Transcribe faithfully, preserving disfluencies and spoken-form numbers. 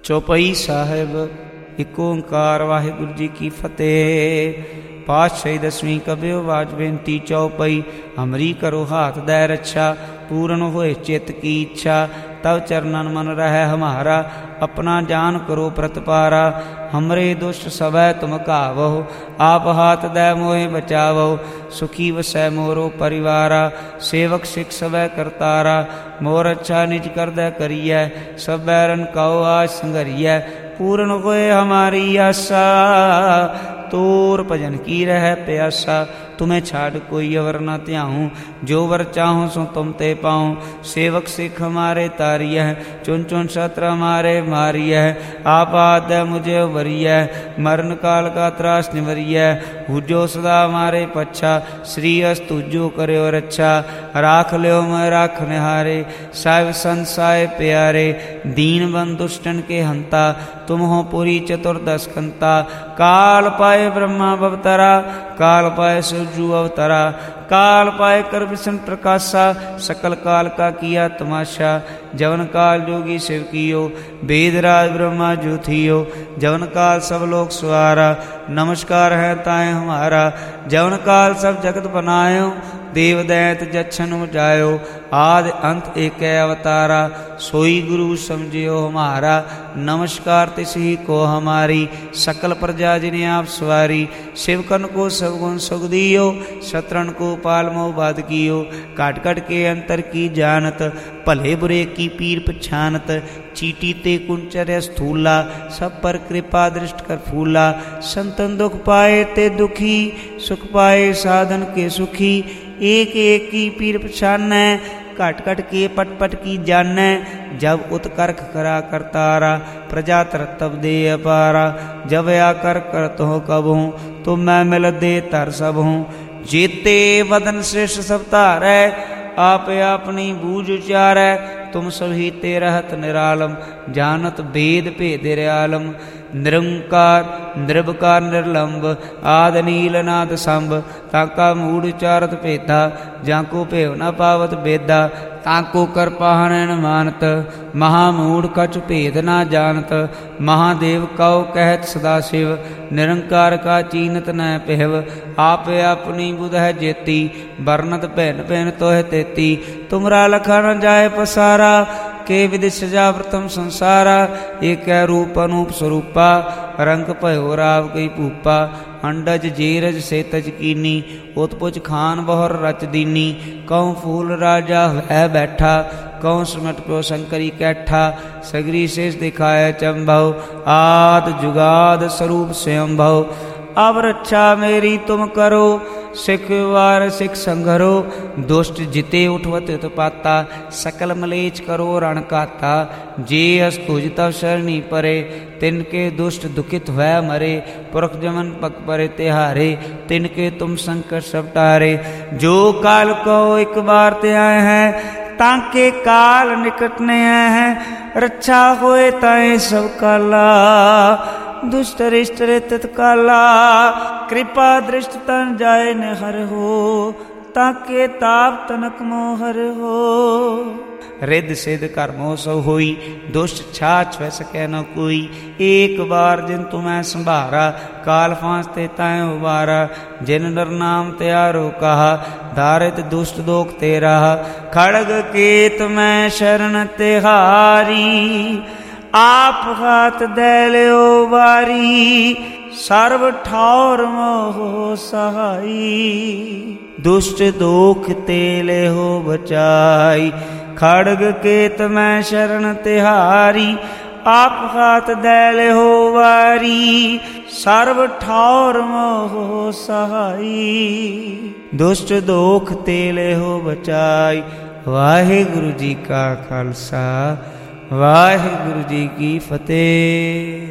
ਚੌਪਈ ਸਾਹਿਬ। ਇੱਕ ਓਂਕਾਰ ਵਾਹਿਗੁਰੂ ਜੀ ਕੀ ਫਤਿਹ। ਪਾਤਸ਼ਾਹੀ ਦਸਵੀਂ ਕਬਿਓ ਵਾਜ ਬੇਨਤੀ ਚੌਪਈ। ਹਮਰੀ ਕਰੋ ਹਾਥ ਦੈ ਰੱਛਾ, ਪੂਰਨ ਹੋਏ ਚਿੱਤ ਕੀ ਇੱਛਾ। ਤਵ ਚਰਨਨ ਮਨ ਰਹਿ ਹਮਾਰਾ, अपना जान करो प्रतिपारा। हमरे दुष्ट सवै तुम कावहो, आप हाथ दै मोहे बचावो। सुखी वसै मोरो परिवारा, सेवक सिख सवै करतारा। मोर अच्छा निज कर दै करियै, सब बैरन कहो आज संघरियै। पूर्ण होए हमारी आशा, तोर भजन की रह प्यासा। तुम्हें छाड़ कोई अवर न त्याहूँ, जो वर चाहूँ सो तुम ते पाऊँ। सेवक सिख हमारे तारिय, चुन चुन शस्त्र हमारे मारिय। आप आद मुझे उबरिय, मरण काल का त्रास निवरिय। हुजो सदा हमारे पच्छा, श्री अस तुझो करे और अच्छा। राख ल्यो मैं राख निहारे, साहिब संसाय प्यारे। दीन बंद दुष्टन के हंता, तुम हो पुरी चतुर्दश कंता। काल पाए ब्रह्मा भवतरा, काल पाए शिवजू अवतरा। काल पाए कर विष्णु प्रकाशा, सकल काल का किया तमाशा। जवन काल जोगी शिव कियो, वेदराज ब्रह्मा जो थियो। जवन काल सब लोग सवारा, नमस्कार है ताए हमारा। जवन काल सब जगत बनायो, देव दैत जच्छन जायो। आदि अंत एक अवतारा, सोई गुरु समझियो हमारा। नमस्कार तिसही को हमारी, सकल प्रजा जिन्हें आप सवारी। शिवकन को सब गुण सुख दियो, शत्रुन को पाल मोह बाध कियो। काट काट के अंतर की जानत, भले बुरे की पीर पछानत। चीटी ते कुंचर्य स्थूला, सब पर कृपा दृष्ट कर फूला। संतन दुख पाए ते दुखी, सुख पाए साधन के सुखी। एक एक की पीर पछानै, घट घट के पट पट की जानै। जब उत्कर्ख करा करतारा, प्रजा तरतब दे अपारा। जब आकर करत हो कब हूँ, तो मैं मिल दे तर सब हूँ। जेते वदन श्रेष्ठ सब तारै, आप अपनी बूझ उचारै। तुम सभी ते रहत निरालम, जानत भेद भेद आलम। निरंकार निर्विकार निर्लंब, आद नील नाद संभ। ताका मूढ़ चारत भेदा, जाको भेव न पावत बेदा। ताको कर पाहन न मानत, महामूढ़ कछु भेद न जानत। महादेव कहो कहत सदा शिव, निरंकार का चीनत न पिहव। आप अपनी बुध है जेती, बरनत भैन भैन तोह तेती। तुमरा लखा न जाए पसारा, के विधि सजा प्रथम संसारा। एक रूप अनूप स्वरूपा, रंग भयो राव कई भूपा। अंडज जेरज से तज कीनी, उत्पुज खान बहुर रच दीनी। कहूँ फूल राजा है बैठा, कहूँ सुमट प्यो शंकरी कैठा। सगरी शेष दिखाए चंभव, आद जुगाद स्वरूप स्वयं भव। अब रक्षा मेरी तुम करो, सिख वार सिख संघरो। दुष्ट जिते उठवत उत्पाता, सकल मलेच करो रण काता। जे अस तुझ तव शरणी परे, तिनके दुष्ट दुखित हुआ मरे। पुरख जमन पग परे तिहारे, तिनके तुम संकट सब टारे। जो काल को एक बार ते आए हैं, ताके काल निकट ने आए हैं। रक्षा होए ताए सब काला, दुष्ट रिष्ट तत्काला। कृपा दृष्ट तन जाए न हर हो, ताके ताप तनक मोहर हो। रिद सिद्ध कर्मो सो होई, दुष्ट छाछ वह सकै न कोई। एक बार जिन तुम्हें संभारा, काल फांसते ताए उबारा। जिन नर नाम त्यारो कहा, धारित दुष्ट दोख तेरा। खड़ग केत में शरण तिहारी, आप हाथ दे ल्यो बारी। सर्व ठावर मोह सहाई, दुष्ट दोख ते ले हो बचाई। खड़ग केत में शरण तिहारी, आप हाथ दे ले हो वारी। सर्व ठावर मोह सहाई, दुष्ट दोख ते ले हो बचाई। वाहिगुरु जी का खालसा, वाहिगुरु जी की फतेह।